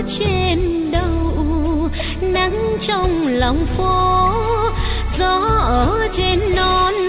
trên đầu, nắng trong lòng phố, gió ở trên non